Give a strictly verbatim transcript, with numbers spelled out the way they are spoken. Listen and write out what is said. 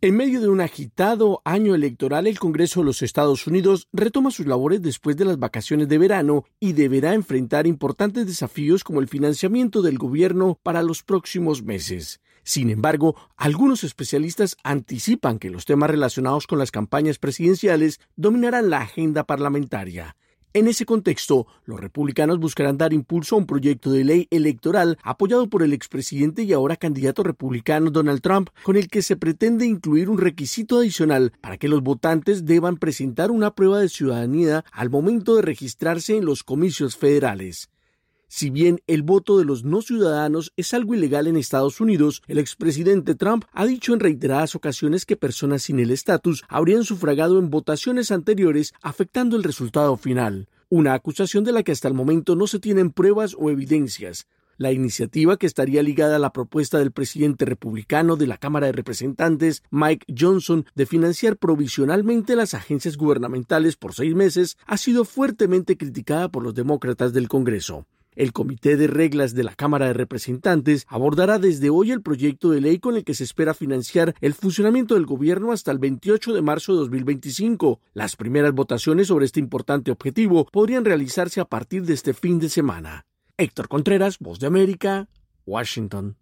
En medio de un agitado año electoral, el Congreso de los Estados Unidos retoma sus labores después de las vacaciones de verano y deberá enfrentar importantes desafíos como el financiamiento del gobierno para los próximos meses. Sin embargo, algunos especialistas anticipan que los temas relacionados con las campañas presidenciales dominarán la agenda parlamentaria. En ese contexto, los republicanos buscarán dar impulso a un proyecto de ley electoral apoyado por el expresidente y ahora candidato republicano Donald Trump, con el que se pretende incluir un requisito adicional para que los votantes deban presentar una prueba de ciudadanía al momento de registrarse en los comicios federales. Si bien el voto de los no ciudadanos es algo ilegal en Estados Unidos, el expresidente Trump ha dicho en reiteradas ocasiones que personas sin el estatus habrían sufragado en votaciones anteriores, afectando el resultado final. Una acusación de la que hasta el momento no se tienen pruebas o evidencias. La iniciativa, que estaría ligada a la propuesta del presidente republicano de la Cámara de Representantes, Mike Johnson, de financiar provisionalmente las agencias gubernamentales por seis meses, ha sido fuertemente criticada por los demócratas del Congreso. El Comité de Reglas de la Cámara de Representantes abordará desde hoy el proyecto de ley con el que se espera financiar el funcionamiento del gobierno hasta el veintiocho de marzo de dos mil veinticinco. Las primeras votaciones sobre este importante objetivo podrían realizarse a partir de este fin de semana. Héctor Contreras, Voz de América, Washington.